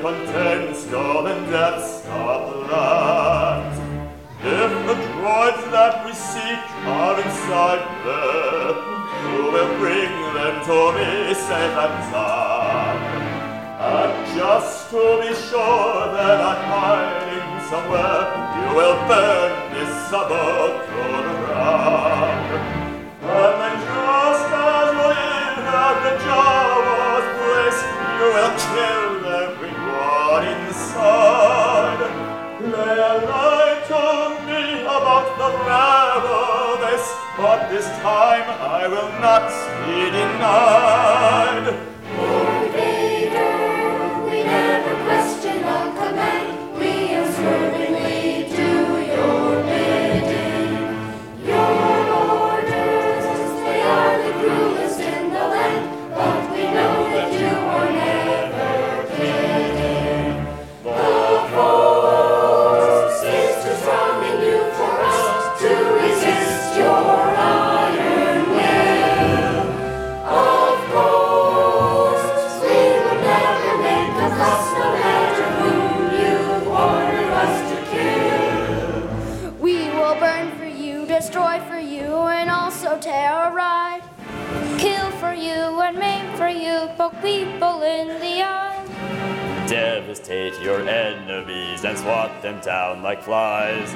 content skull and death's land. If the droids that we seek are inside there, who will bring them to me safe and sound? And just to be sure they're not hiding somewhere, you will burn this abode to the ground. And then just as without the Jawa's place, you will kill everyone inside. Lay a lie to me about the rebel base, but this time I will not be denied. Lord Vader, we never question a command. We unswervingly do your bidding. Your orders, they are the cruelest in the land, but we know that you are never kidding. The force is too strong in you for us to resist your iron will. Of course, we will never make a fuss, no matter whom you order us to kill. We will burn for you, destroy for you, and also terrorize. Kill for you and maim for you, poke people in the eye. Devastate your enemies and swat them down like flies.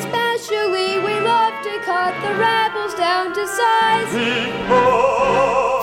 Especially we love to cut the rebels down to size. Behold!